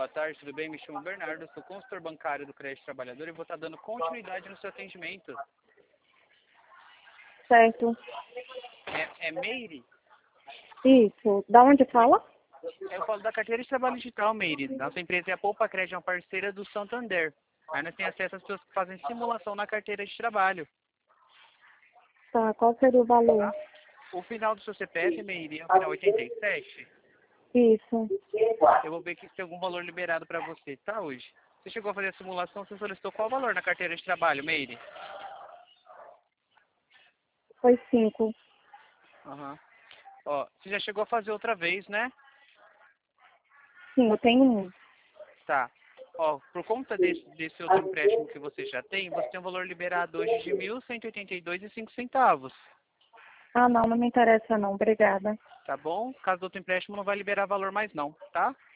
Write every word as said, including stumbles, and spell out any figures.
boa tarde, tudo bem? Me chamo Bernardo, sou consultor bancário do Crédito Trabalhador e vou estar dando continuidade no seu atendimento. Certo. É, é Meire? Isso. Da onde fala? Eu falo da carteira de trabalho digital, Meire. Nossa empresa é a Poupa Crédito, é uma parceira do Santander. Aí nós temos acesso às pessoas que fazem simulação na carteira de trabalho. Tá, qual seria o valor? Tá? O final do seu C P F, Meire, é o final oitenta e sete. Isso. Eu vou ver que se tem algum valor liberado para você, tá, hoje? Você chegou a fazer a simulação, você solicitou qual valor na carteira de trabalho, Meire? Foi cinco. Aham. Ó, você já chegou a fazer outra vez, né? Sim, eu tenho um. Tá. Ó, por conta desse, desse outro empréstimo que você já tem, você tem um valor liberado hoje de mil cento e oitenta e dois reais e cinco centavos. Ah, não, não me interessa não. Obrigada. Tá bom? Caso do outro empréstimo não vai liberar valor mais não, tá?